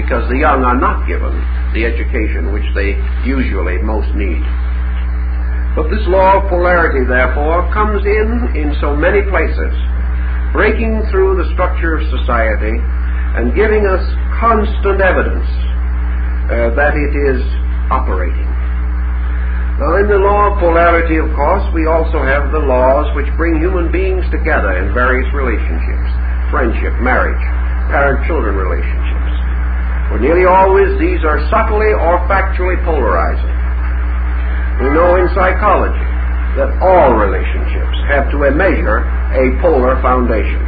because the young are not given the education which they usually most need. But this law of polarity, therefore, comes in so many places, breaking through the structure of society and giving us constant evidence that it is operating. Now, in the law of polarity, of course, we also have the laws which bring human beings together in various relationships: friendship, marriage, parent-children relationships. For nearly always these are subtly or factually polarizing. We know in psychology that all relationships have to a measure a polar foundation.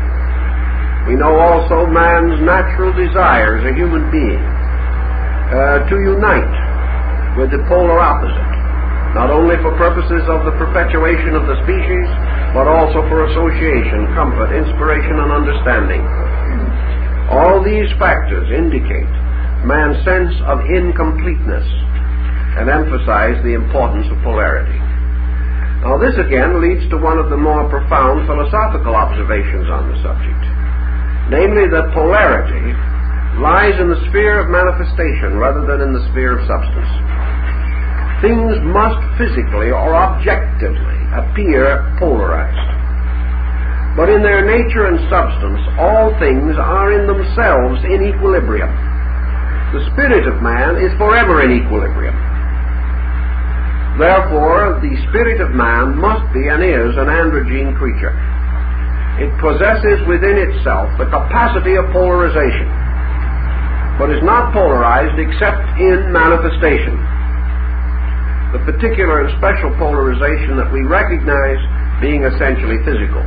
We know also man's natural desire as a human being to unite with the polar opposite, not only for purposes of the perpetuation of the species, but also for association, comfort, inspiration, and understanding. All these factors indicate man's sense of incompleteness and emphasize the importance of polarity. Now, this again leads to one of the more profound philosophical observations on the subject, namely that polarity lies in the sphere of manifestation rather than in the sphere of substance. Things must physically or objectively appear polarized. But in their nature and substance, all things are in themselves in equilibrium. The spirit of man is forever in equilibrium. Therefore, the spirit of man must be and is an androgyne creature. It possesses within itself the capacity of polarization, but is not polarized except in manifestation. The particular and special polarization that we recognize being essentially physical.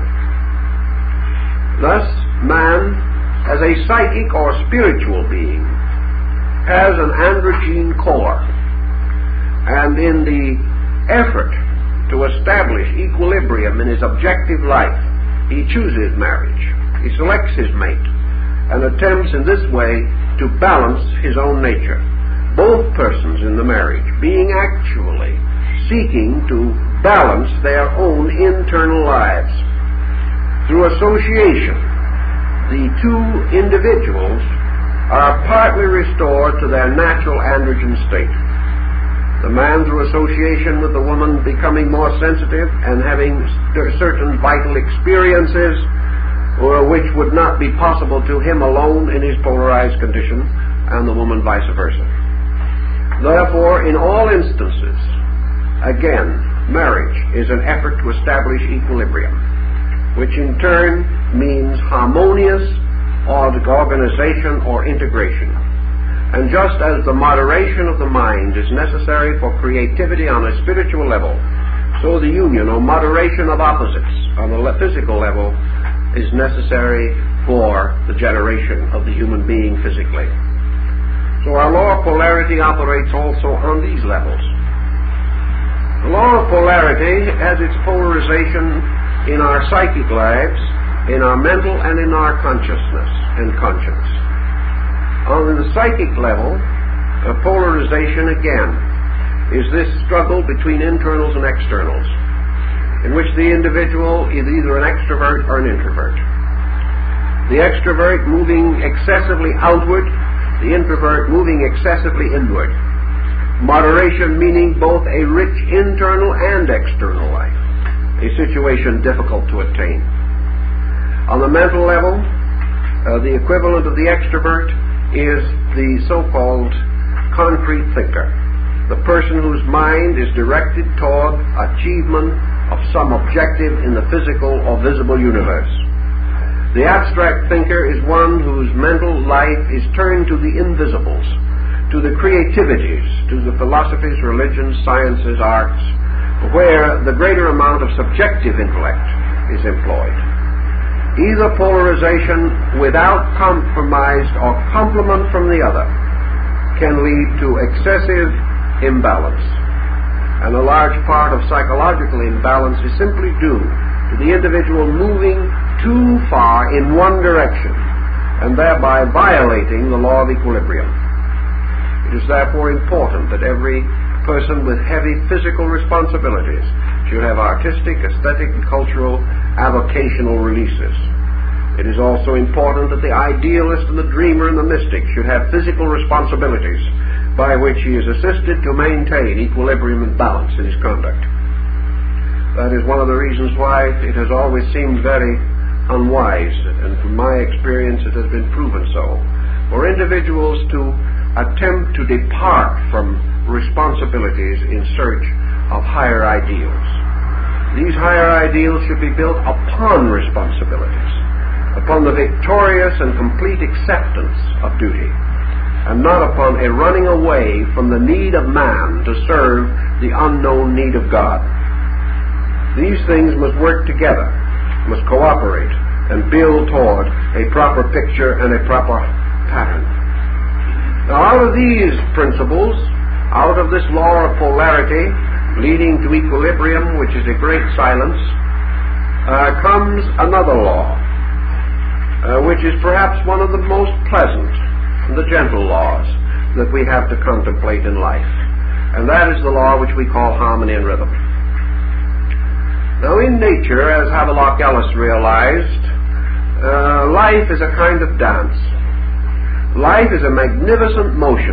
Thus, man, as a psychic or spiritual being, has an androgyne core, and in the effort to establish equilibrium in his objective life, he chooses marriage. He selects his mate and attempts in this way to balance his own nature. Both persons in the marriage being actually seeking to balance their own internal lives. Through association, the two individuals are partly restored to their natural androgen state. The man, through association with the woman, becoming more sensitive and having certain vital experiences which would not be possible to him alone in his polarized condition, and the woman vice versa. Therefore, in all instances, again, marriage is an effort to establish equilibrium, which in turn means harmonious organization or integration. And just as the moderation of the mind is necessary for creativity on a spiritual level, so the union or moderation of opposites on the physical level is necessary for the generation of the human being physically. So our law of polarity operates also on these levels. The law of polarity has its polarization in our psychic lives, in our mental and in our consciousness and conscience. On the psychic level, polarization again is this struggle between internals and externals, in which the individual is either an extrovert or an introvert. The extrovert moving excessively outward, the introvert moving excessively inward. Moderation meaning both a rich internal and external life, a situation difficult to attain. On the mental level, the equivalent of the extrovert is the so-called concrete thinker, the person whose mind is directed toward achievement of some objective in the physical or visible universe. The abstract thinker is one whose mental life is turned to the invisibles, to the creativities, to the philosophies, religions, sciences, arts, where the greater amount of subjective intellect is employed. Either polarization without compromise or complement from the other can lead to excessive imbalance. And a large part of psychological imbalance is simply due to the individual moving too far in one direction and thereby violating the law of equilibrium. It is therefore important that every person with heavy physical responsibilities should have artistic, aesthetic, and cultural avocational releases. It is also important that the idealist and the dreamer and the mystic should have physical responsibilities by which he is assisted to maintain equilibrium and balance in his conduct. That is one of the reasons why it has always seemed very unwise, and from my experience it has been proven so, for individuals to attempt to depart from responsibilities in search of higher ideals. These higher ideals should be built upon responsibilities, upon the victorious and complete acceptance of duty, and not upon a running away from the need of man to serve the unknown need of God. These things must work together, must cooperate, and build toward a proper picture and a proper pattern. Now, out of these principles, out of this law of polarity leading to equilibrium, which is a great silence, comes another law, which is perhaps one of the most pleasant and the gentle laws that we have to contemplate in life. And that is the law which we call harmony and rhythm. Now, in nature, as Havelock Ellis realized, life is a kind of dance. Life is a magnificent motion.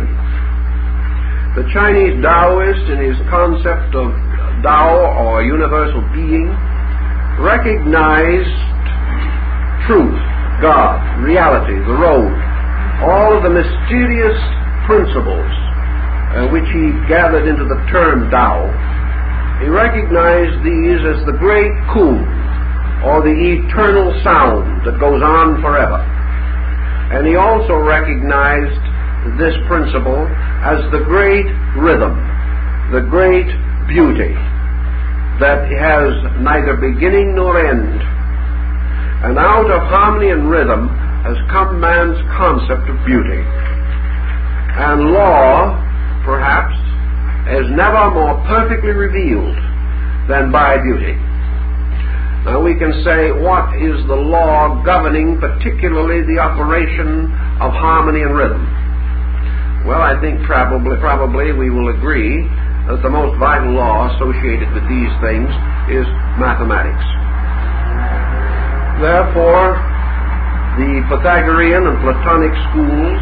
The Chinese Taoist, in his concept of Tao, or universal being, recognized truth, God, reality, the road, all of the mysterious principles which he gathered into the term Tao. He recognized these as the great Kun, or the eternal sound that goes on forever. And he also recognized this principle as the great rhythm, the great beauty that has neither beginning nor end. And out of harmony and rhythm has come man's concept of beauty. And law, perhaps, is never more perfectly revealed than by beauty. Now we can say, what is the law governing particularly the operation of harmony and rhythm? Well, I think probably we will agree that the most vital law associated with these things is mathematics. Therefore, the Pythagorean and Platonic schools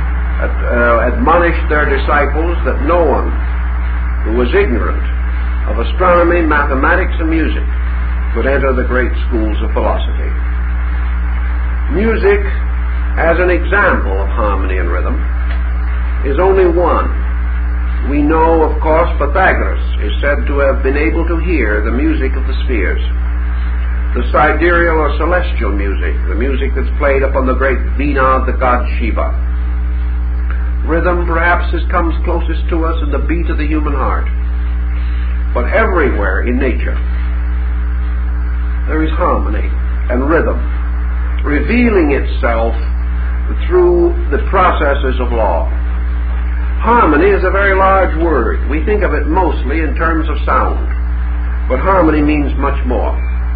admonished their disciples that no one who was ignorant of astronomy, mathematics, and music could enter the great schools of philosophy. Music, as an example of harmony and rhythm, is only one. We know, of course, Pythagoras is said to have been able to hear the music of the spheres, the sidereal or celestial music, the music that's played upon the great vina of the god Shiva. Rhythm, perhaps, comes closest to us in the beat of the human heart. But everywhere in nature, there is harmony and rhythm, revealing itself through the processes of law. Harmony is a very large word. We think of it mostly in terms of sound, but harmony means much more.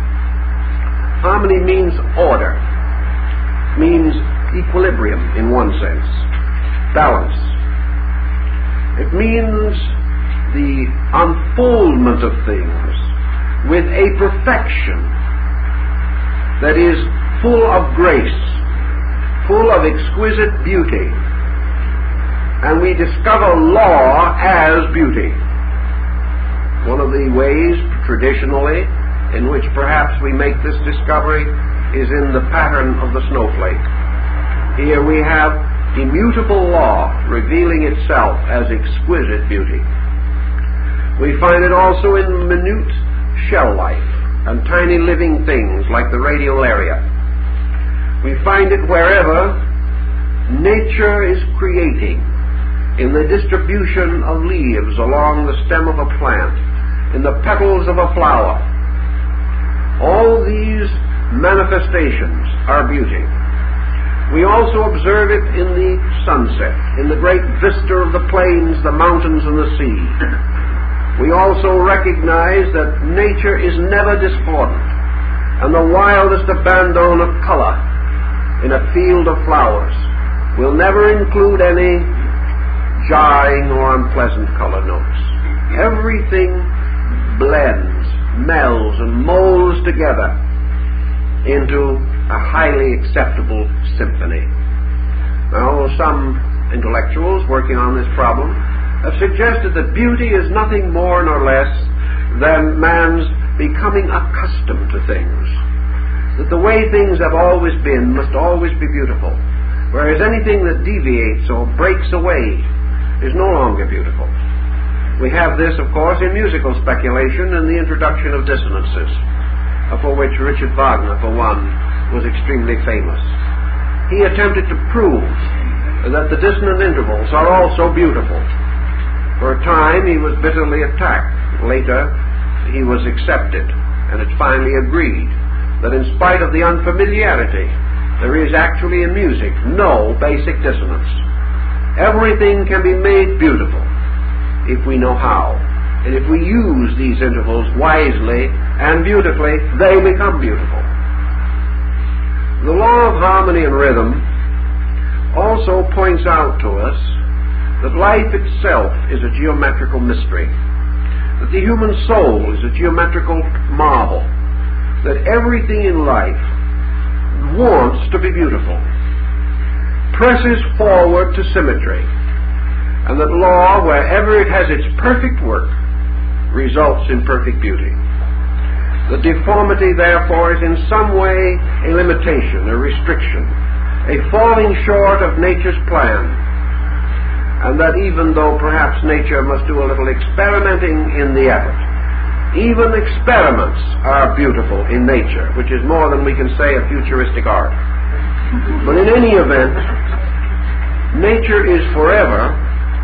Harmony means order, means equilibrium in one sense, balance. It means the unfoldment of things with a perfection that is full of grace, full of exquisite beauty. And we discover law as beauty. One of the ways, traditionally, in which perhaps we make this discovery is in the pattern of the snowflake. Here we have immutable law revealing itself as exquisite beauty. We find it also in minute shell life and tiny living things like the radiolaria. We find it wherever nature is creating, in the distribution of leaves along the stem of a plant, in the petals of a flower. All these manifestations are beauty. We also observe it in the sunset, in the great vista of the plains, the mountains, and the sea. We also recognize that nature is never discordant, and the wildest abandon of color in a field of flowers will never include any jarring or unpleasant color notes. Everything blends, melds, and molds together into a highly acceptable symphony. Now, some intellectuals working on this problem have suggested that beauty is nothing more nor less than man's becoming accustomed to things, that the way things have always been must always be beautiful, whereas anything that deviates or breaks away is no longer beautiful. We have this, of course, in musical speculation and the introduction of dissonances, for which Richard Wagner, for one, was extremely famous. He attempted to prove that the dissonant intervals are also beautiful. For a time he was bitterly attacked. Later he was accepted, and it's finally agreed that in spite of the unfamiliarity, there is actually in music no basic dissonance. Everything can be made beautiful if we know how. And if we use these intervals wisely and beautifully, they become beautiful. The law of harmony and rhythm also points out to us that life itself is a geometrical mystery, that the human soul is a geometrical marvel, that everything in life wants to be beautiful, presses forward to symmetry, and that law, wherever it has its perfect work, results in perfect beauty. The deformity, therefore, is in some way a limitation, a restriction, a falling short of nature's plan, and that even though perhaps nature must do a little experimenting in the effort, even experiments are beautiful in nature, which is more than we can say of futuristic art. But in any event, nature is forever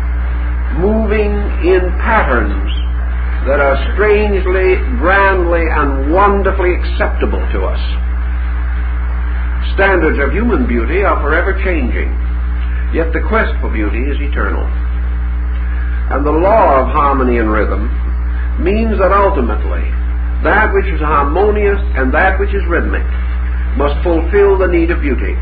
moving in patterns that are strangely, grandly, and wonderfully acceptable to us. Standards of human beauty are forever changing, yet the quest for beauty is eternal. And the law of harmony and rhythm means that ultimately that which is harmonious and that which is rhythmic must fulfill the need of beauty.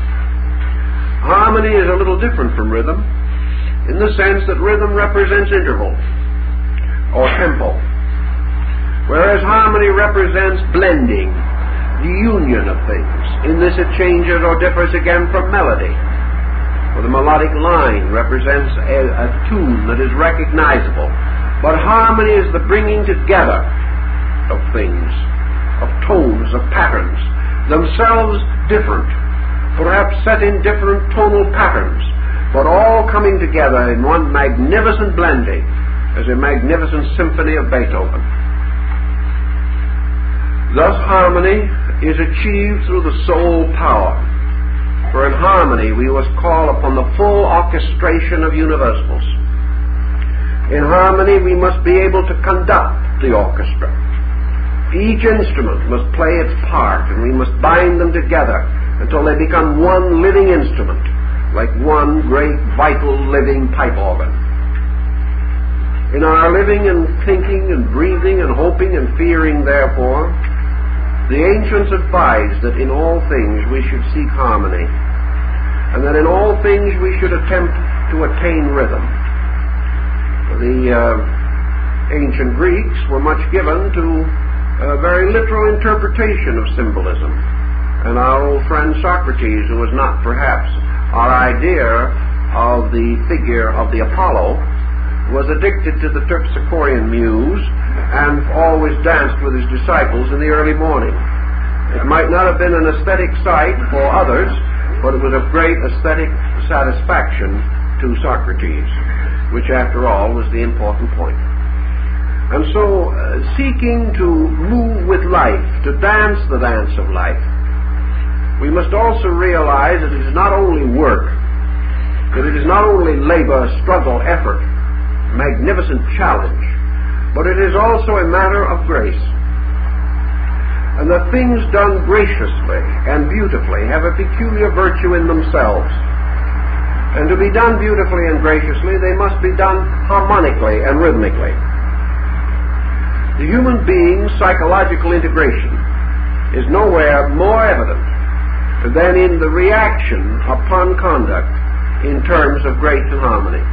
Harmony is a little different from rhythm in the sense that rhythm represents interval or tempo, whereas harmony represents blending, the union of things. In this it changes or differs again from melody, for the melodic line represents a tune that is recognizable, but harmony is the bringing together of things, of tones, of patterns, themselves different, perhaps set in different tonal patterns, but all coming together in one magnificent blending, as a magnificent symphony of Beethoven. Thus harmony is achieved through the soul power, for in harmony we must call upon the full orchestration of universals. In harmony we must be able to conduct the orchestra. Each instrument must play its part, and we must bind them together until they become one living instrument, like one great vital living pipe organ. In our living and thinking and breathing and hoping and fearing, therefore, the ancients advised that in all things we should seek harmony, and that in all things we should attempt to attain rhythm. The ancient Greeks were much given to a very literal interpretation of symbolism, and our old friend Socrates, who was not perhaps our idea of the figure of the Apollo, was addicted to the Terpsichorean muse and always danced with his disciples in the early morning. It might not have been an aesthetic sight for others, but it was of great aesthetic satisfaction to Socrates, which after all was the important point. And so, seeking to move with life, to dance the dance of life, we must also realize that it is not only work, that it is not only labor, struggle, effort, magnificent challenge, but it is also a matter of grace. And that things done graciously and beautifully have a peculiar virtue in themselves. And to be done beautifully and graciously, they must be done harmonically and rhythmically. The human being's psychological integration is nowhere more evident than in the reaction upon conduct in terms of grace and harmony.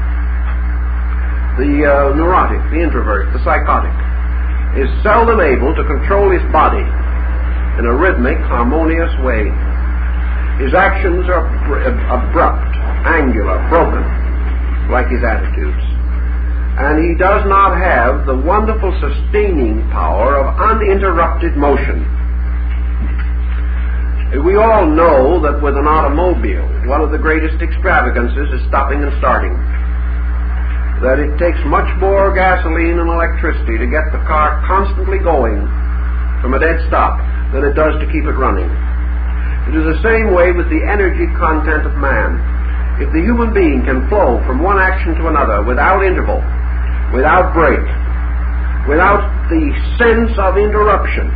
The neurotic, the introvert, the psychotic is seldom able to control his body in a rhythmic, harmonious way. His actions are abrupt, angular, broken, like his attitudes. And he does not have the wonderful sustaining power of uninterrupted motion. We all know that with an automobile, one of the greatest extravagances is stopping and starting. That it takes much more gasoline and electricity to get the car constantly going from a dead stop than it does to keep it running. It is the same way with the energy content of man. If the human being can flow from one action to another without interval, without break, without the sense of interruption,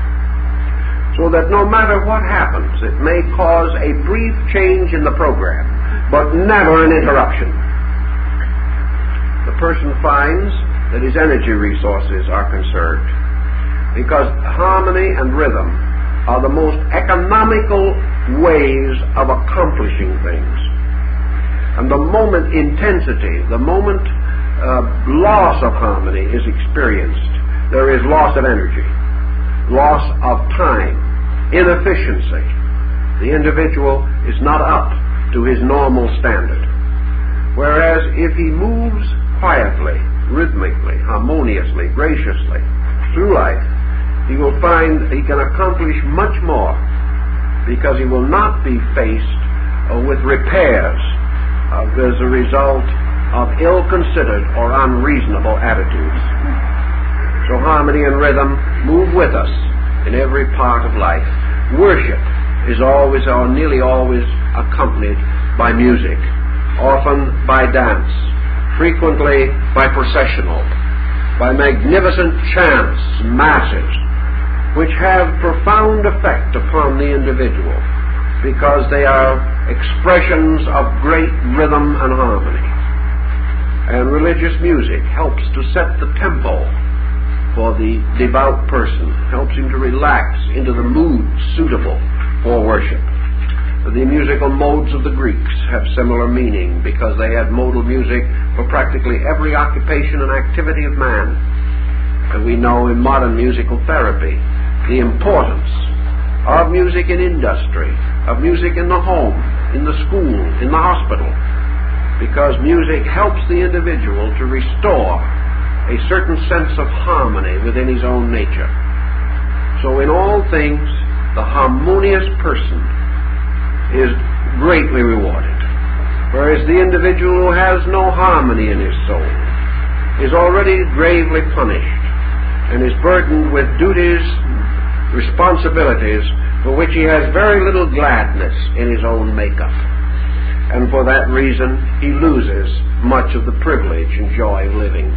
so that no matter what happens, it may cause a brief change in the program, but never an interruption, the person finds that his energy resources are conserved, because harmony and rhythm are the most economical ways of accomplishing things. And the moment intensity, the moment loss of harmony is experienced, there is loss of energy, loss of time, inefficiency. The individual is not up to his normal standard. Whereas if he moves quietly, rhythmically, harmoniously, graciously through life, he will find he can accomplish much more, because he will not be faced with repairs as a result of ill-considered or unreasonable attitudes. So harmony and rhythm move with us in every part of life. Worship is always or nearly always accompanied by music, often by dance, frequently by processional, by magnificent chants, masses, which have profound effect upon the individual, because they are expressions of great rhythm and harmony. And religious music helps to set the tempo for the devout person, helps him to relax into the mood suitable for worship. The musical modes of the Greeks have similar meaning, because they had modal music for practically every occupation and activity of man. And we know in modern musical therapy the importance of music in industry, of music in the home, in the school, in the hospital, because music helps the individual to restore a certain sense of harmony within his own nature. So in all things, the harmonious person is greatly rewarded, whereas the individual who has no harmony in his soul is already gravely punished and is burdened with duties, responsibilities for which he has very little gladness in his own makeup. And for that reason, he loses much of the privilege and joy of living.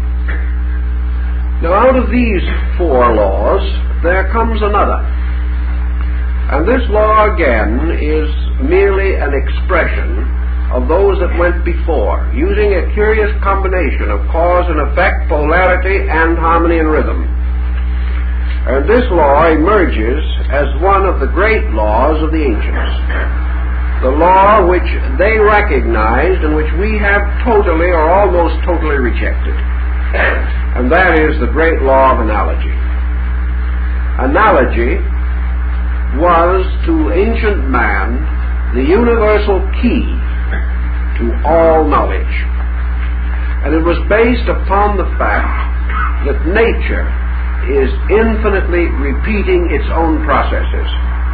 Now, out of these four laws, there comes another. And this law, again, is merely an expression of those that went before, using a curious combination of cause and effect, polarity, and harmony and rhythm. And this law emerges as one of the great laws of the ancients, the law which they recognized and which we have totally or almost totally rejected. And that is the great law of analogy. Analogy was to ancient man the universal key to all knowledge. And it was based upon the fact that nature is infinitely repeating its own processes.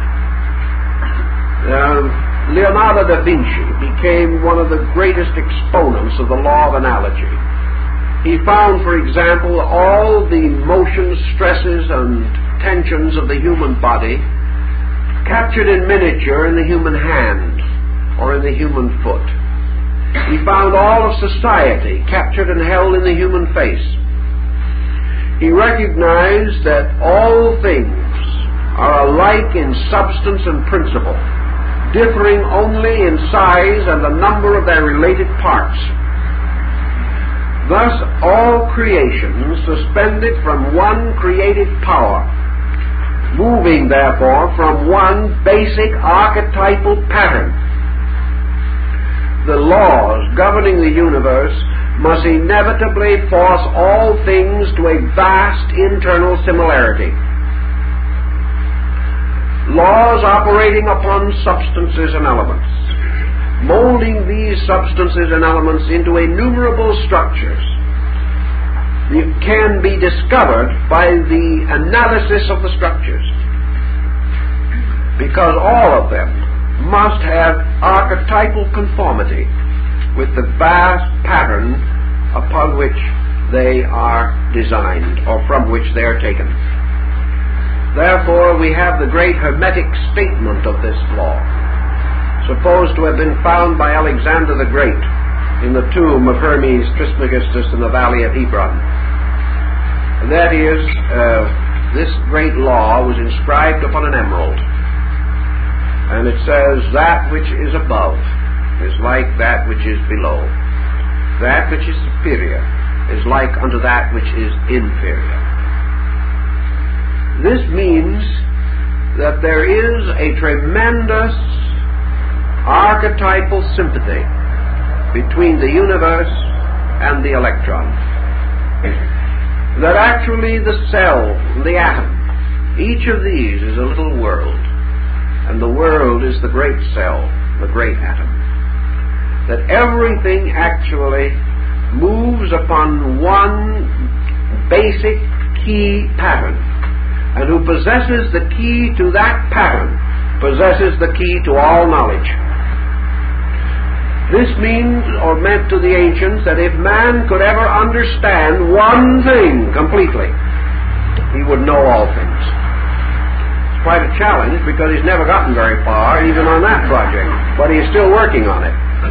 Leonardo da Vinci became one of the greatest exponents of the law of analogy. He found, for example, all the motions, stresses, and tensions of the human body captured in miniature in the human hand or in the human foot. He found all of society captured and held in the human face. He recognized that all things are alike in substance and principle, differing only in size and the number of their related parts. Thus, all creation suspended from one creative power, moving, therefore, from one basic archetypal pattern. The laws governing the universe must inevitably force all things to a vast internal similarity. laws operating upon substances and elements, molding these substances and elements into innumerable structures, can be discovered by the analysis of the structures, because all of them must have archetypal conformity with the vast pattern upon which they are designed, or from which they are taken. Therefore, we have the great Hermetic statement of this law, supposed to have been found by Alexander the Great in the tomb of Hermes Trismegistus in the valley of Hebron. And that is, this great law was inscribed upon an emerald. And it says, that which is above is like that which is below. That which is superior is like unto that which is inferior. This means that there is a tremendous archetypal sympathy between the universe and the electron. That actually the cell, the atom, each of these is a little world, and the world is the great cell, the great atom. That everything actually moves upon one basic key pattern, and who possesses the key to that pattern possesses the key to all knowledge. This means, or meant to the ancients, that if man could ever understand one thing completely, he would know all things. It's quite a challenge, because he's never gotten very far, even on that project, but he's still working on it.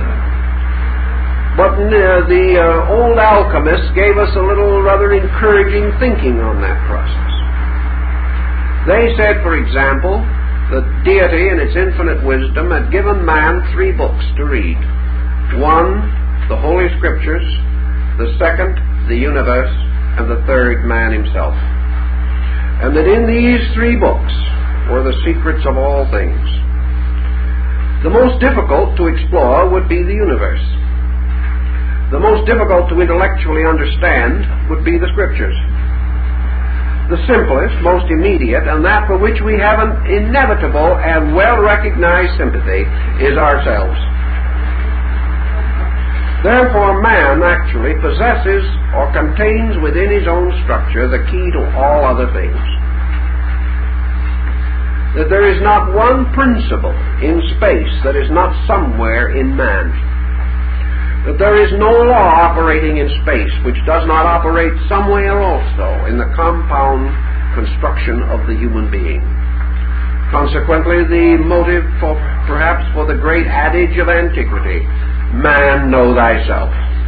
But the old alchemists gave us a little rather encouraging thinking on that process. They said, for example, that deity in its infinite wisdom had given man 3 books to read. 1, the Holy Scriptures; the 2nd, the universe; and the 3rd, man himself. And that in these 3 books were the secrets of all things. The most difficult to explore would be the universe. The most difficult to intellectually understand would be the Scriptures. The simplest, most immediate, and that for which we have an inevitable and well-recognized sympathy is ourselves. Therefore, man actually possesses or contains within his own structure the key to all other things. That there is not one principle in space that is not somewhere in man. That there is no law operating in space which does not operate somewhere also in the compound construction of the human being. Consequently, the motive perhaps for the great adage of antiquity, man, know thyself.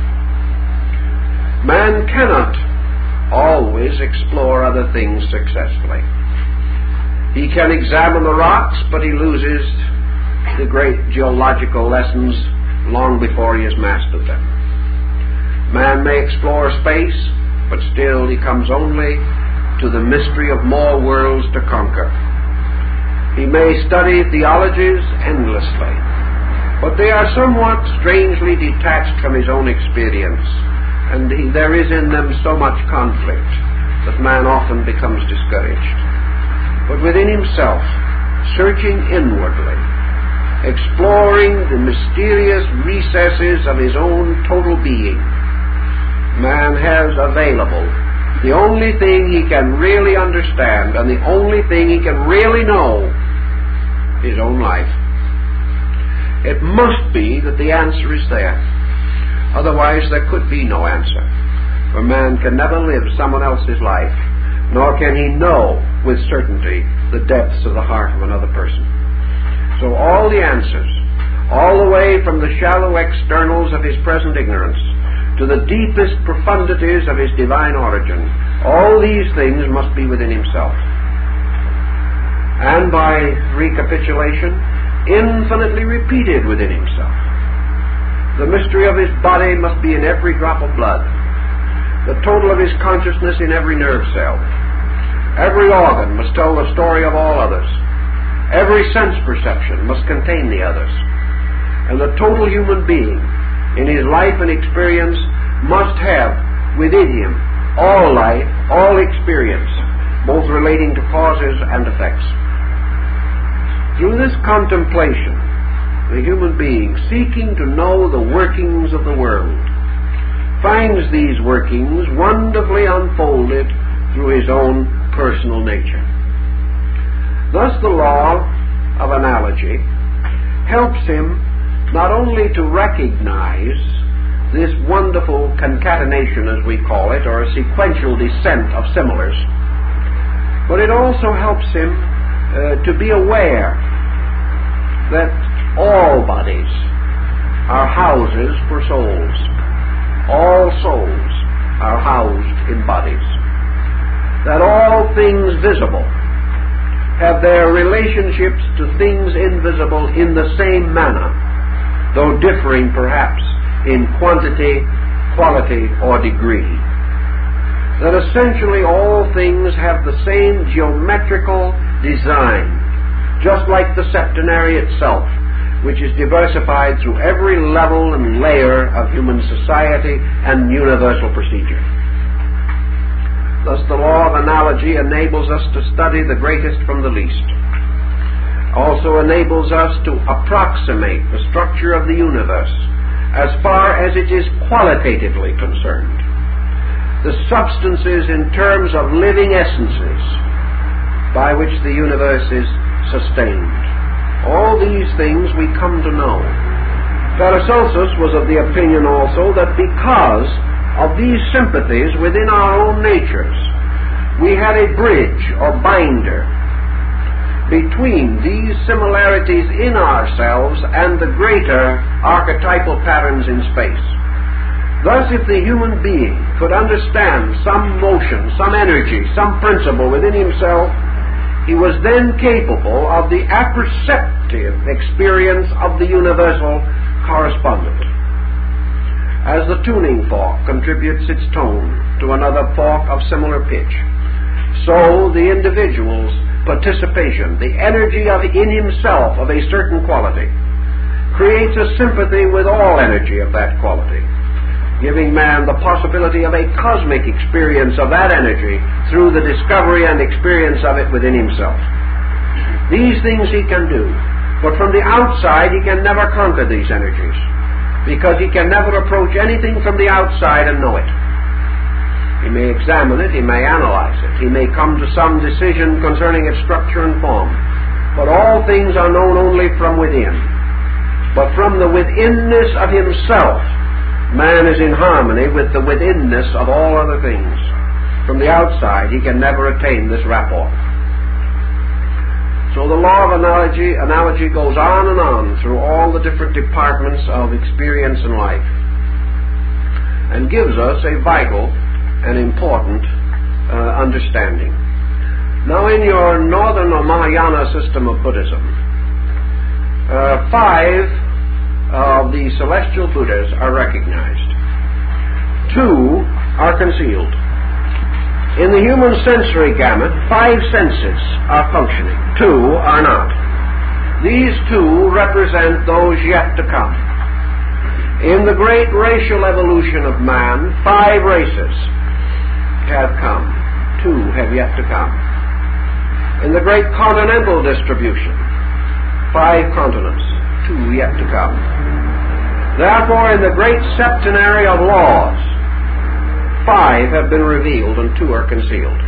Man cannot always explore other things successfully. He can examine the rocks, but he loses the great geological lessons long before he has mastered them. Man may explore space, but still he comes only to the mystery of more worlds to conquer. He may study theologies endlessly, but they are somewhat strangely detached from his own experience, and there is in them so much conflict that man often becomes discouraged. But within himself, searching inwardly, exploring the mysterious recesses of his own total being, man has available the only thing he can really understand and the only thing he can really know, his own life. It must be that the answer is there. Otherwise there could be no answer. For man can never live someone else's life, nor can he know with certainty the depths of the heart of another person. So all the answers, all the way from the shallow externals of his present ignorance to the deepest profundities of his divine origin, all these things must be within himself. And by recapitulation, infinitely repeated within himself. The mystery of his body must be in every drop of blood, the total of his consciousness in every nerve cell. Every organ must tell the story of all others. Every sense perception must contain the others. And the total human being, in his life and experience, must have within him all life, all experience, both relating to causes and effects. Through this contemplation, the human being, seeking to know the workings of the world, finds these workings wonderfully unfolded through his own personal nature. Thus the law of analogy helps him not only to recognize this wonderful concatenation, as we call it, or a sequential descent of similars, but it also helps him to be aware that all bodies are houses for souls. All souls are housed in bodies. That all things visible have their relationships to things invisible in the same manner, though differing perhaps in quantity, quality, or degree. That essentially all things have the same geometrical design, just like the septenary itself, which is diversified through every level and layer of human society and universal procedure. Thus the law of analogy enables us to study the greatest from the least. Also enables us to approximate the structure of the universe as far as it is qualitatively concerned. The substances in terms of living essences by which the universe is sustained. All these things we come to know. Paracelsus was of the opinion also that because of these sympathies within our own natures, we had a bridge or binder between these similarities in ourselves and the greater archetypal patterns in space. Thus, if the human being could understand some motion, some energy, some principle within himself, he was then capable of the apperceptive experience of the universal correspondent. As the tuning fork contributes its tone to another fork of similar pitch, so the individual's participation, the energy in himself of a certain quality, creates a sympathy with all energy of that quality, giving man the possibility of a cosmic experience of that energy through the discovery and experience of it within himself. These things he can do, but from the outside he can never conquer these energies, because he can never approach anything from the outside and know it. He may examine it, he may analyze it, he may come to some decision concerning its structure and form, but all things are known only from within. But from the withinness of himself, man is in harmony with the withinness of all other things. From the outside, he can never attain this rapport. So the law of analogy goes on and on through all the different departments of experience and life, and gives us a vital and important understanding. Now, in your Northern or Mahayana system of Buddhism, 5 of the celestial Buddhas are recognized. 2 are concealed. In the human sensory gamut, 5 senses are functioning. 2 are not. These 2 represent those yet to come. In the great racial evolution of man, 5 races have come. 2 have yet to come. In the great continental distribution, 5 continents, 2 yet to come. Therefore, in the great septenary of laws, 5 have been revealed and 2 are concealed.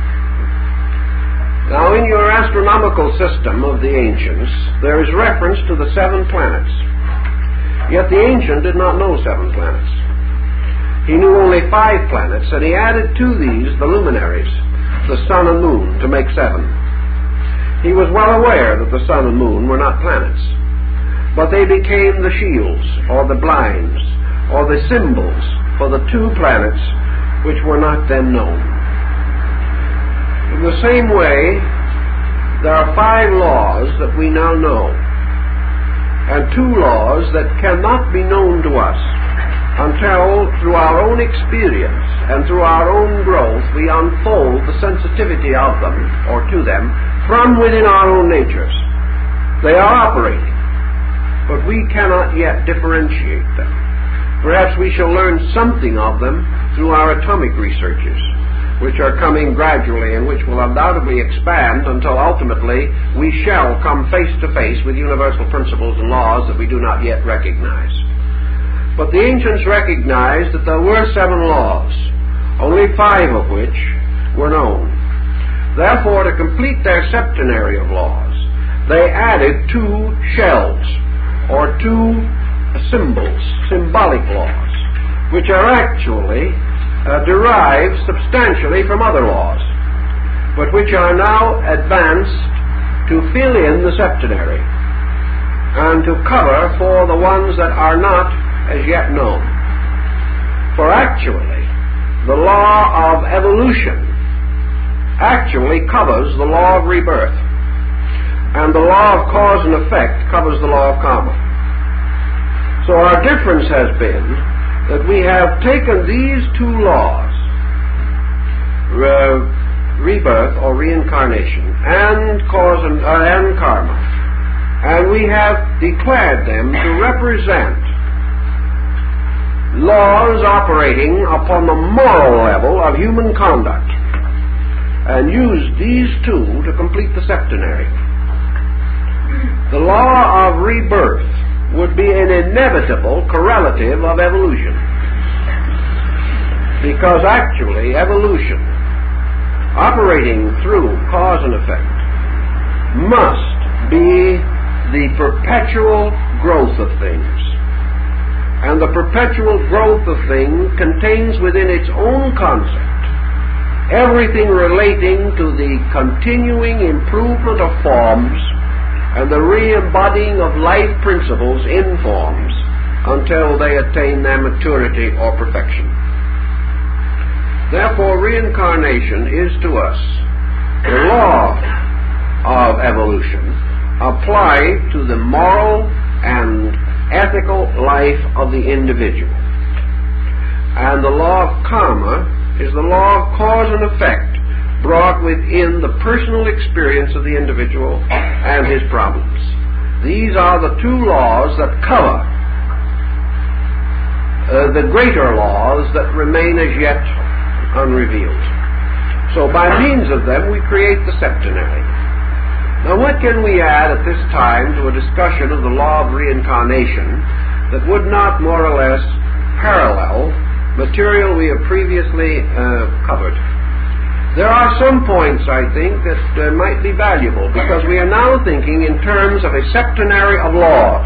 Now, in your astronomical system of the ancients, there is reference to the 7 planets. Yet the ancient did not know 7 planets. He knew only 5 planets, and he added to these the luminaries, the sun and moon, to make 7. He was well aware that the sun and moon were not planets, but they became the shields, or the blinds, or the symbols for the 2 planets which were not then known. In the same way, there are 5 laws that we now know, and 2 laws that cannot be known to us until, through our own experience and through our own growth, we unfold the sensitivity of them, or to them, from within our own natures. They are operating, but we cannot yet differentiate them. Perhaps we shall learn something of them through our atomic researches, which are coming gradually and which will undoubtedly expand until ultimately we shall come face to face with universal principles and laws that we do not yet recognize. But the ancients recognized that there were 7 laws, only 5 of which were known. Therefore, to complete their septenary of laws, they added 2 shells, or 2 symbols, symbolic laws, which are actually derived substantially from other laws, but which are now advanced to fill in the septenary and to cover for the ones that are not as yet known. For actually, the law of evolution actually covers the law of rebirth, and the law of cause and effect covers the law of karma. So our difference has been that we have taken these 2 laws, rebirth or reincarnation, and cause and karma, and we have declared them to represent laws operating upon the moral level of human conduct, and used these 2 to complete the septenary. The law of rebirth would be an inevitable correlative of evolution, because actually evolution, operating through cause and effect, must be the perpetual growth of things. And the perpetual growth of things contains within its own concept everything relating to the continuing improvement of forms and the re-embodying of life principles in forms until they attain their maturity or perfection. Therefore, reincarnation is to us the law of evolution applied to the moral and ethical life of the individual. And the law of karma is the law of cause and effect brought within the personal experience of the individual and his problems. These are the 2 laws that cover the greater laws that remain as yet unrevealed. So by means of them we create the septenary. Now what can we add at this time to a discussion of the law of reincarnation that would not more or less parallel material we have previously covered? There are some points, I think, that might be valuable, because we are now thinking in terms of a septenary of laws.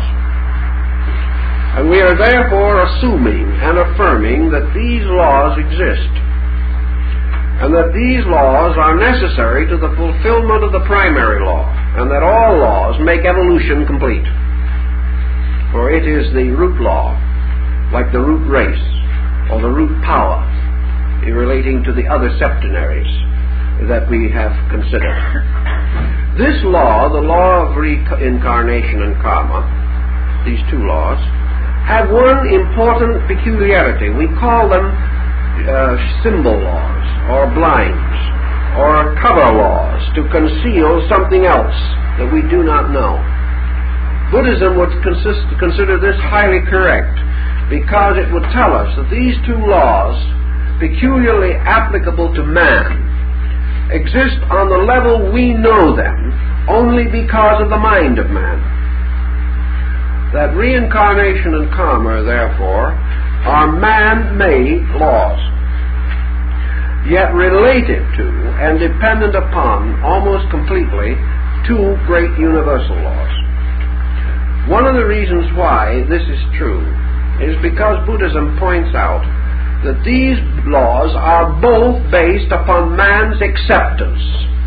And we are therefore assuming and affirming that these laws exist, and that these laws are necessary to the fulfillment of the primary law, and that all laws make evolution complete. For it is the root law, like the root race, or the root power, relating to the other septenaries that we have considered. This law, the law of reincarnation and karma, these 2 laws, have one important peculiarity. We call them symbol laws, or blinds, or cover laws, to conceal something else that we do not know. Buddhism would consider this highly correct, because it would tell us that these 2 laws, peculiarly applicable to man, exist on the level we know them only because of the mind of man. That reincarnation and karma, therefore, are man-made laws, yet related to and dependent upon almost completely 2 great universal laws. One of the reasons why this is true is because Buddhism points out that these laws are both based upon man's acceptance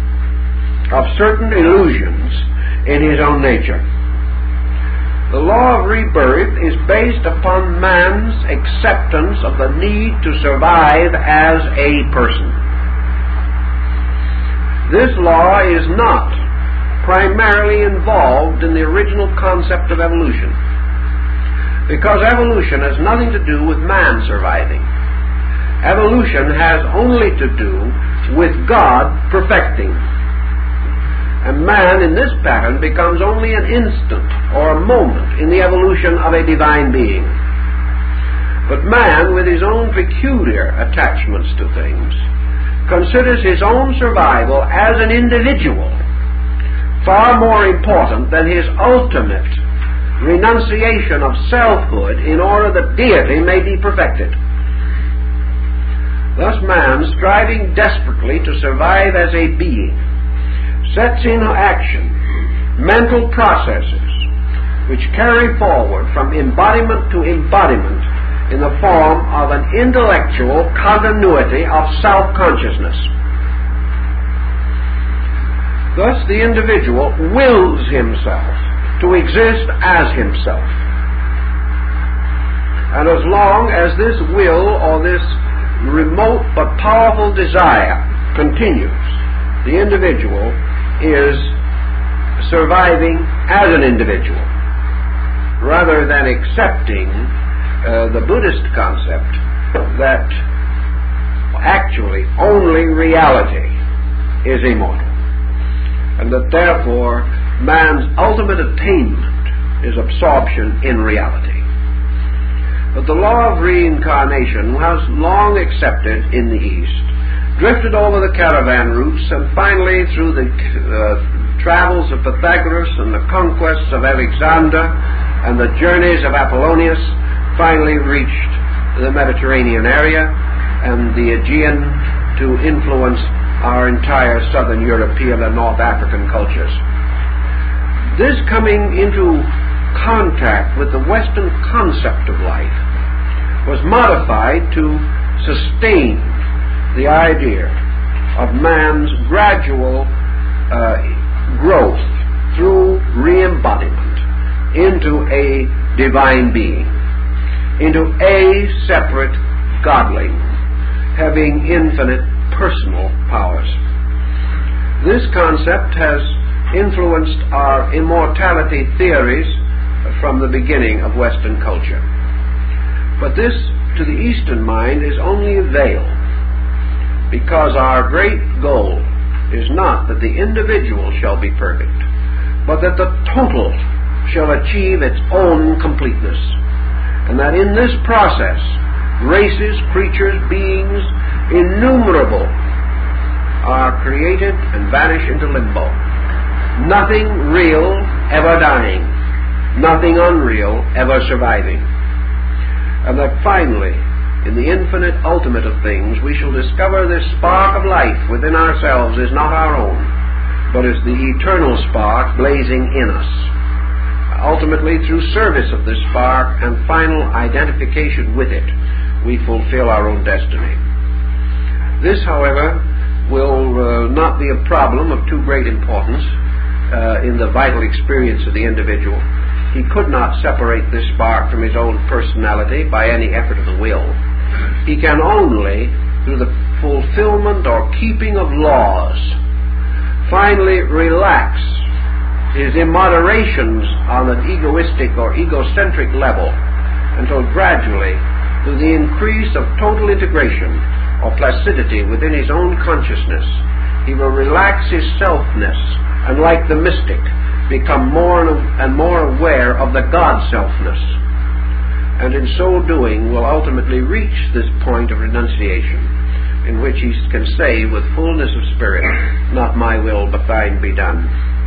of certain illusions in his own nature. The law of rebirth is based upon man's acceptance of the need to survive as a person. This law is not primarily involved in the original concept of evolution, because evolution has nothing to do with man surviving. Evolution has only to do with God perfecting. And man in this pattern becomes only an instant or a moment in the evolution of a divine being. But man, with his own peculiar attachments to things, considers his own survival as an individual far more important than his ultimate renunciation of selfhood in order that deity may be perfected. Thus man, striving desperately to survive as a being, sets into action mental processes which carry forward from embodiment to embodiment in the form of an intellectual continuity of self-consciousness. Thus the individual wills himself to exist as himself. And as long as this will or this remote but powerful desire continues, the individual is surviving as an individual, rather than accepting the Buddhist concept that actually only reality is immortal, and that therefore man's ultimate attainment is absorption in reality. But the law of reincarnation was long accepted in the East, drifted over the caravan routes, and finally through the travels of Pythagoras and the conquests of Alexander and the journeys of Apollonius, finally reached the Mediterranean area and the Aegean to influence our entire southern European and North African cultures. This coming into contact with the Western concept of life was modified to sustain the idea of man's gradual growth through re-embodiment into a divine being, into a separate godling, having infinite personal powers. This concept has influenced our immortality theories from the beginning of Western culture. But this, to the Eastern mind, is only a veil, because our great goal is not that the individual shall be perfect, but that the total shall achieve its own completeness, and that in this process races, creatures, beings innumerable are created and vanish into limbo. Nothing real ever dying, nothing unreal ever surviving. And that finally, in the infinite ultimate of things, we shall discover this spark of life within ourselves is not our own, but is the eternal spark blazing in us. Ultimately, through service of this spark and final identification with it, we fulfill our own destiny. This, however, will not be a problem of too great importance in the vital experience of the individual. He could not separate this spark from his own personality by any effort of the will. He can only, through the fulfillment or keeping of laws, finally relax his immoderations on an egoistic or egocentric level until gradually, through the increase of total integration or placidity within his own consciousness, he will relax his selfness and, like the mystic, become more and more aware of the God-selfness, and in so doing will ultimately reach this point of renunciation in which he can say with fullness of spirit, "Not my will, but thine be done."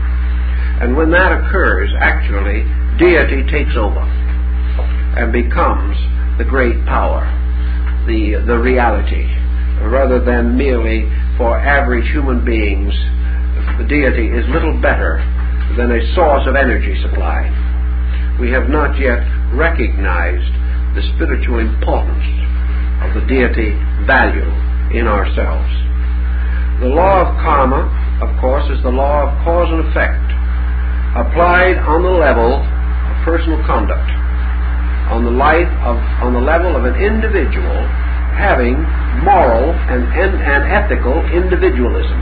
And when that occurs, actually, deity takes over and becomes the great power, the reality, rather than merely for average human beings. The deity is little better than a source of energy supply. We have not yet recognized the spiritual importance of the deity value in ourselves. The law of karma, of course, is the law of cause and effect, applied on the level of personal conduct, on the level of an individual having moral and ethical individualism.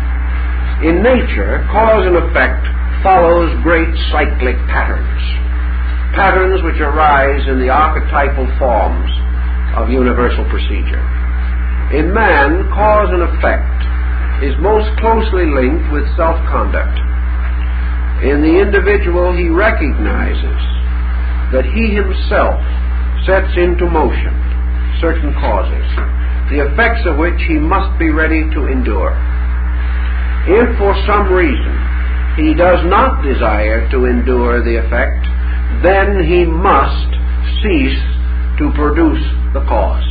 In nature, cause and effect follows great cyclic patterns which arise in the archetypal forms of universal procedure. In man, cause and effect is most closely linked with self-conduct. In the individual, he recognizes that he himself sets into motion certain causes. the effects of which he must be ready to endure. If for some reason he does not desire to endure the effect, then he must cease to produce the cause.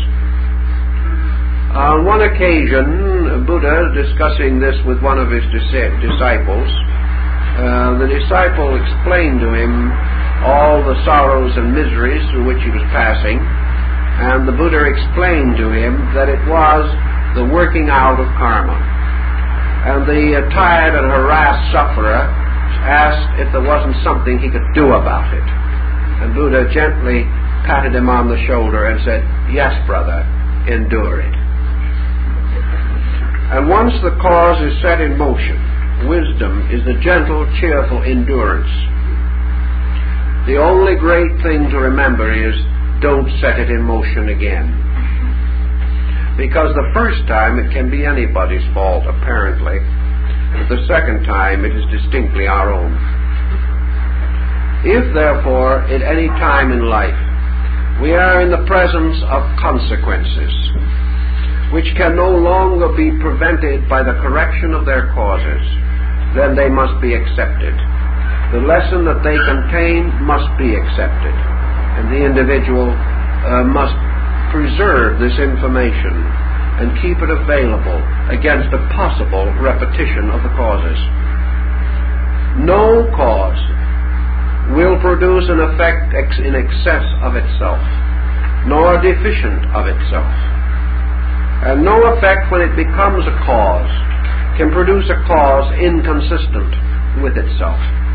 On one occasion, Buddha, discussing this with one of his disciples, the disciple explained to him all the sorrows and miseries through which he was passing, and the Buddha explained to him that it was the working out of karma. And the tired and harassed sufferer asked if there wasn't something he could do about it. And Buddha gently patted him on the shoulder and said, "Yes, brother, endure it." And once the cause is set in motion, wisdom is the gentle, cheerful endurance. The only great thing to remember is, don't set it in motion again. Because the first time it can be anybody's fault, apparently, but the second time it is distinctly our own. If, therefore, at any time in life we are in the presence of consequences which can no longer be prevented by the correction of their causes, then they must be accepted. The lesson that they contain must be accepted, and the individual must preserve this information and keep it available against a possible repetition of the causes. No cause will produce an effect in excess of itself, nor deficient of itself. And no effect, when it becomes a cause, can produce a cause inconsistent with itself.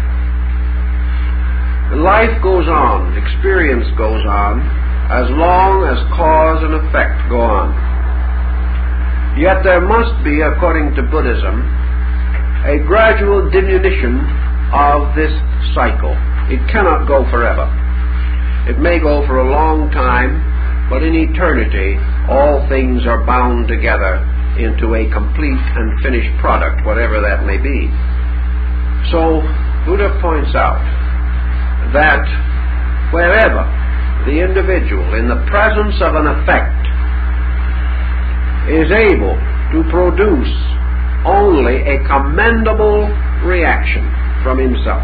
Life goes on, experience goes on, as long as cause and effect go on. Yet there must be, according to Buddhism, a gradual diminution of this cycle. It cannot go forever. It may go for a long time, but in eternity all things are bound together into a complete and finished product, whatever that may be. So Buddha points out that wherever the individual, in the presence of an effect, is able to produce only a commendable reaction from himself.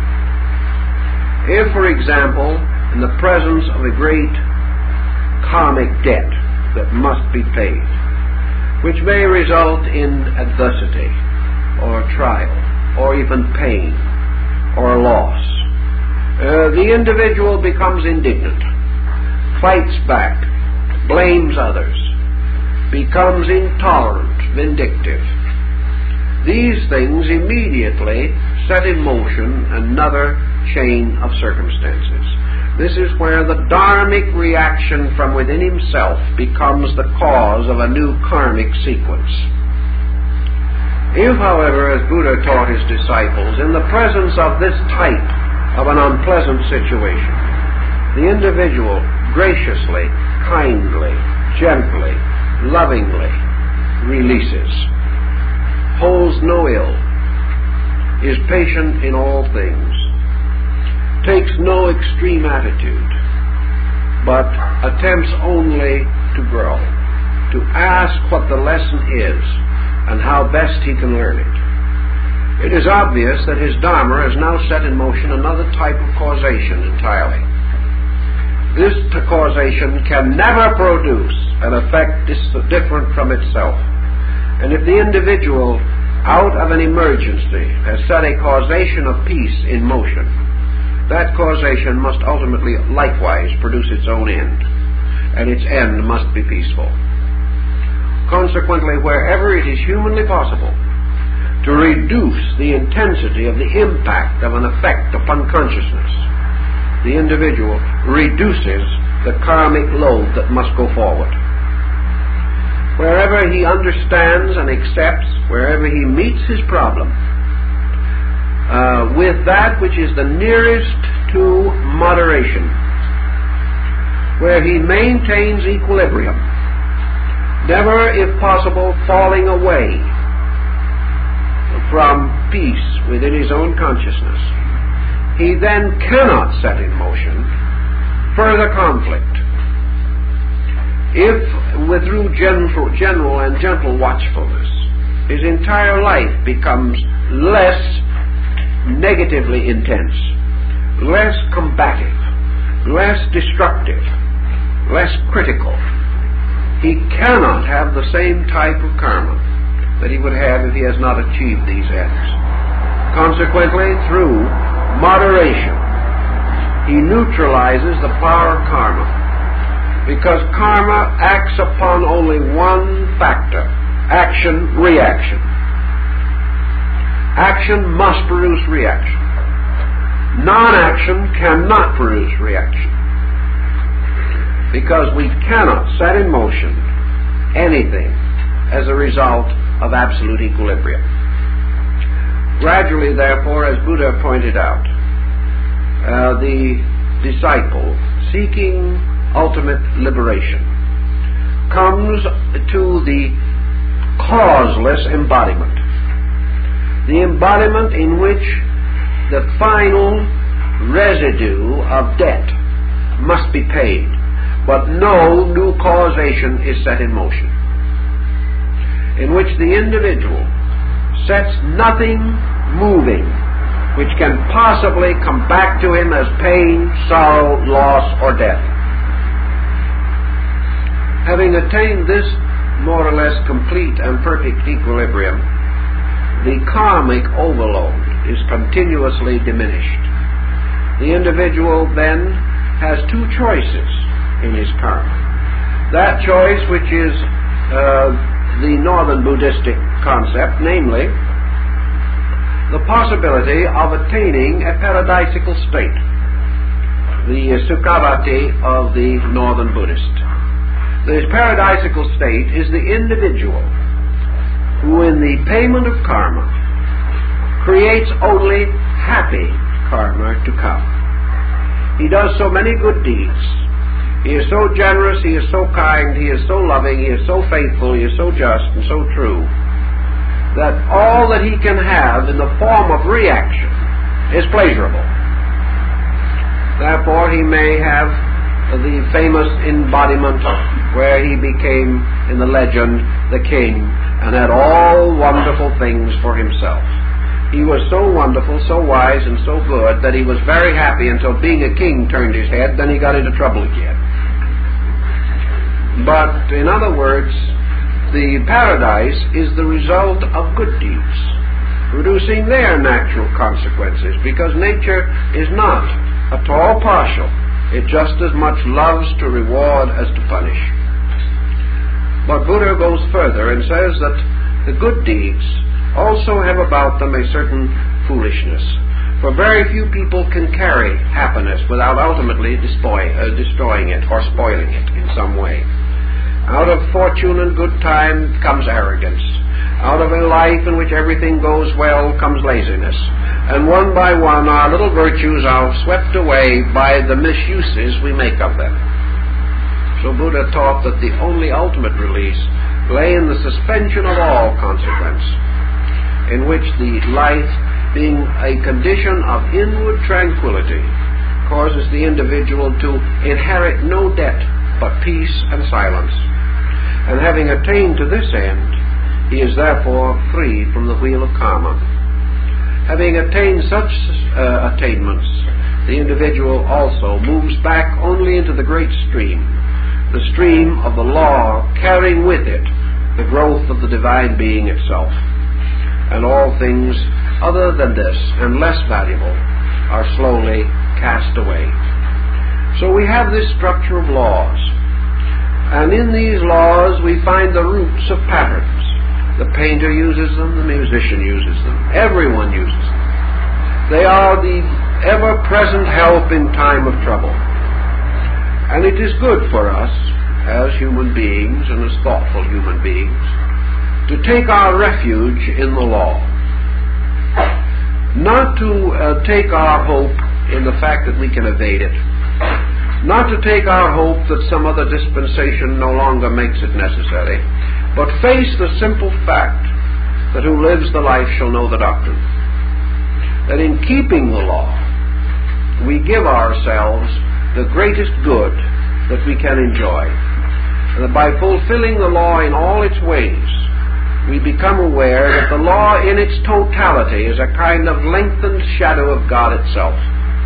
If, for example, in the presence of a great karmic debt that must be paid, which may result in adversity or trial or even pain or loss, the individual becomes indignant, fights back, blames others, becomes intolerant, vindictive. These things immediately set in motion another chain of circumstances. This is where the dharmic reaction from within himself becomes the cause of a new karmic sequence. If, however, as Buddha taught his disciples, in the presence of this type of an unpleasant situation, the individual graciously, kindly, gently, lovingly releases, holds no ill, is patient in all things, takes no extreme attitude, but attempts only to grow, to ask what the lesson is and how best he can learn it. It is obvious that his Dharma has now set in motion another type of causation entirely. This causation can never produce an effect different from itself. And if the individual, out of an emergency, has set a causation of peace in motion, that causation must ultimately likewise produce its own end, and its end must be peaceful. Consequently, wherever it is humanly possible to reduce the intensity of the impact of an effect upon consciousness, the individual reduces the karmic load that must go forward. Wherever he understands and accepts, wherever he meets his problem, with that which is the nearest to moderation, where he maintains equilibrium, never, if possible, falling away from peace within his own consciousness, he then cannot set in motion further conflict. if through general and gentle watchfulness, his entire life becomes less negatively intense, less combative, less destructive, less critical, he cannot have the same type of karma that he would have if he has not achieved these ends. Consequently, through moderation, he neutralizes the power of karma, because karma acts upon only one factor: action, reaction. Action must produce reaction. Non-action cannot produce reaction, because we cannot set in motion anything as a result of absolute equilibrium. Gradually, therefore, as Buddha pointed out, the disciple seeking ultimate liberation comes to the causeless embodiment, the embodiment in which the final residue of debt must be paid, but no new causation is set in motion, in which the individual sets nothing moving which can possibly come back to him as pain, sorrow, loss, or death. Having attained this more or less complete and perfect equilibrium, the karmic overload is continuously diminished. The individual then has two choices in his karma. That choice, which is the northern Buddhistic concept, namely the possibility of attaining a paradisical state, the Sukhavati of the northern Buddhist. This paradisical state is the individual who, in the payment of karma, creates only happy karma to come. He does so many good deeds. He is so generous, he is so kind, he is so loving, he is so faithful, he is so just and so true, that all that he can have in the form of reaction is pleasurable. Therefore, he may have the famous embodiment where he became, in the legend, the king, and had all wonderful things for himself. He was so wonderful, so wise, and so good that he was very happy until being a king turned his head. Then he got into trouble again. But, in other words, the paradise is the result of good deeds, producing their natural consequences, because nature is not at all partial. It just as much loves to reward as to punish. But Buddha goes further and says that the good deeds also have about them a certain foolishness, for very few people can carry happiness without ultimately destroying it or spoiling it in some way. Out of fortune and good time comes arrogance. Out of a life in which everything goes well comes laziness. And one by one our little virtues are swept away by the misuses we make of them. So Buddha taught that the only ultimate release lay in the suspension of all consequence, in which the life, being a condition of inward tranquility, causes the individual to inherit no debt but peace and silence. And having attained to this end, he is therefore free from the wheel of karma. Having attained such attainments, the individual also moves back only into the great stream, the stream of the law, carrying with it the growth of the divine being itself. And all things other than this and less valuable are slowly cast away. So we have this structure of laws. And in these laws we find the roots of patterns. The painter uses them, the musician uses them, everyone uses them. They are the ever-present help in time of trouble. And it is good for us, as human beings and as thoughtful human beings, to take our refuge in the law. Not to take our hope in the fact that we can evade it. Not to take our hope that some other dispensation no longer makes it necessary, but face the simple fact that who lives the life shall know the doctrine. That in keeping the law, we give ourselves the greatest good that we can enjoy. and that by fulfilling the law in all its ways, we become aware that the law in its totality is a kind of lengthened shadow of God itself,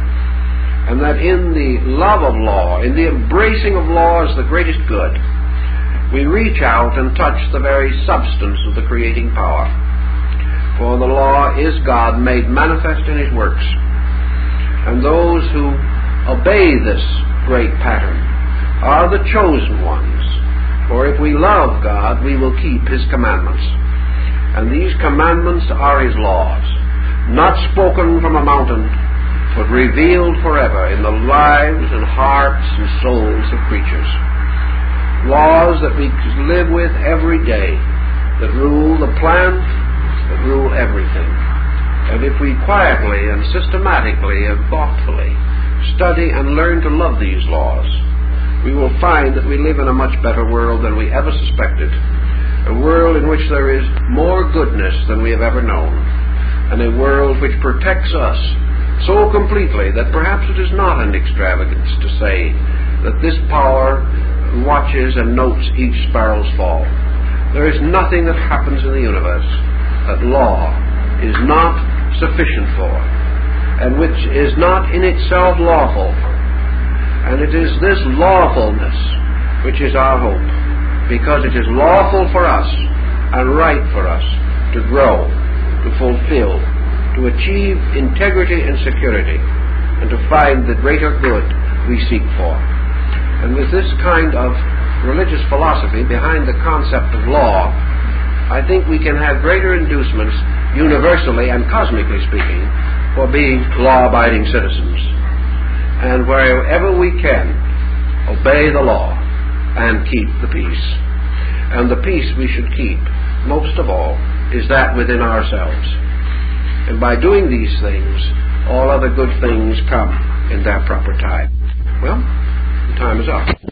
and that in the love of law, in the embracing of law as the greatest good, we reach out and touch the very substance of the creating power. For the law is God made manifest in His works, and those who obey this great pattern are the chosen ones. For if we love God, we will keep His commandments. And these commandments are His laws, not spoken from a mountain, but revealed forever in the lives and hearts and souls of creatures. Laws that we live with every day, that rule the plants, that rule everything. And if we quietly and systematically and thoughtfully study and learn to love these laws, we will find that we live in a much better world than we ever suspected, a world in which there is more goodness than we have ever known, and a world which protects us so completely that perhaps it is not an extravagance to say that this power watches and notes each sparrow's fall. There is nothing that happens in the universe that law is not sufficient for, and which is not in itself lawful. And it is this lawfulness which is our hope, because it is lawful for us and right for us to grow, to fulfill, to achieve integrity and security, and to find the greater good we seek for. And with this kind of religious philosophy behind the concept of law, I think we can have greater inducements, universally and cosmically speaking, for being law-abiding citizens. And wherever we can, obey the law and keep the peace. And the peace we should keep, most of all, is that within ourselves. And by doing these things, all other good things come in their proper time. Well, the time is up.